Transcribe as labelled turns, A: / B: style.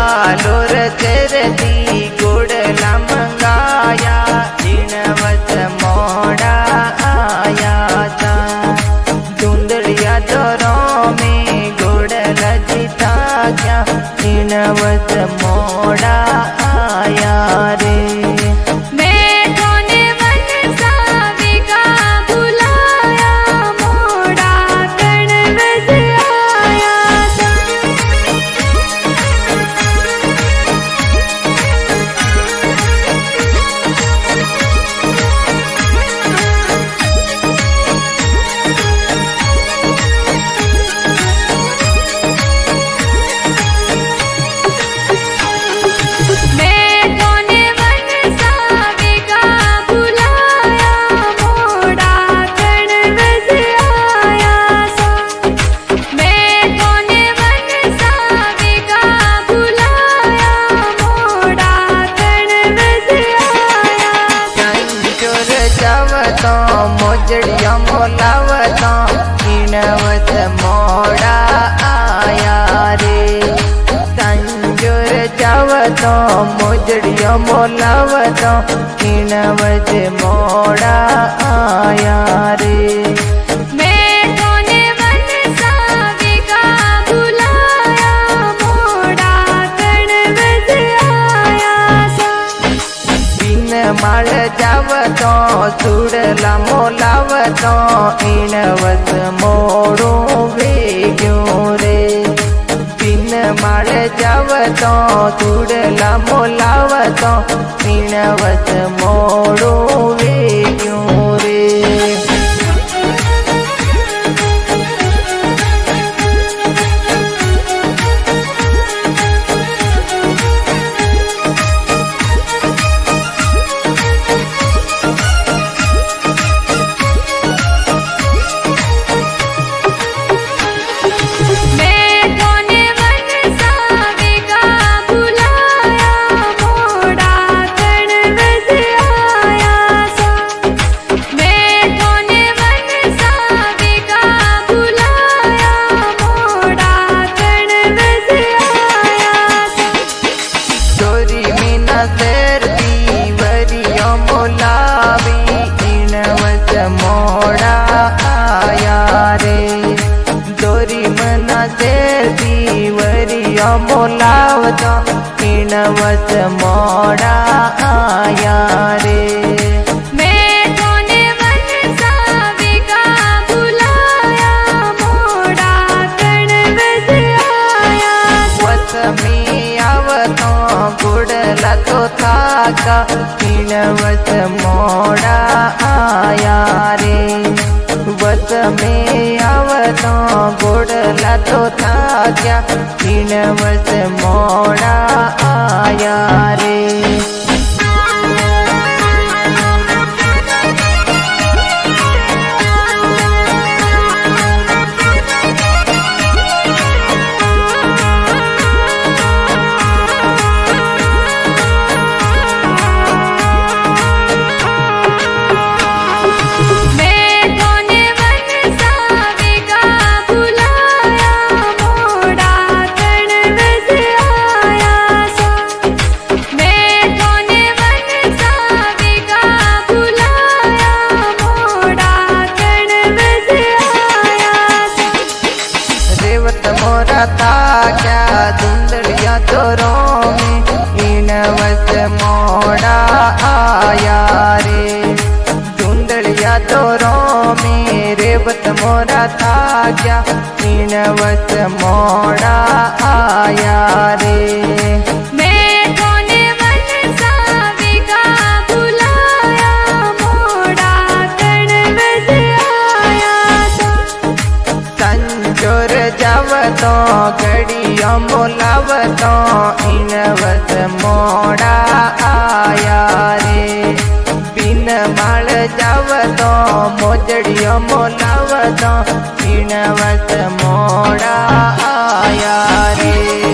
A: वालोर चरती गुड़ला मंगाया जीणवत मोड़ा आया था। धुंधलिया दौरों में गुड़ला जीता क्या जीणवत मोड़ा आया रे। मोजड़िया मोलावता जीणवत मोड़ा आया रे। संजोर जावता मोजड़िया मोलावता जीणवत मोड़ा आया रे। माल जावतो सुड़ला मोलावतो इणवत मोड़ो वेग्यो रे। बिन माल जावतो सुड़ला मोलावतो इणवत मोड़ो वेग्यो रे। मोड़ा आया रे। दोरी मना तेरी वरिया मोलावता इणवत मोड़ा आया रे। गुड़ला तो था इणवत मोड़ा आया रे। वत में आवतो गुड़ला तो था क्या इणवत मोड़ा आया रे। मोरा था क्या धुंधलिया दौरों में इणवत मोड़ा आया रे। धुंधलिया दौरों में रेवत मोरा था क्या इणवत मोड़ा आया रे। जावतो घड़िया मोलावतो इणवत मोड़ा आया रे। बिन माल जावतो मोजड़िया मोलावतो इणवत मोड़ा आया रे।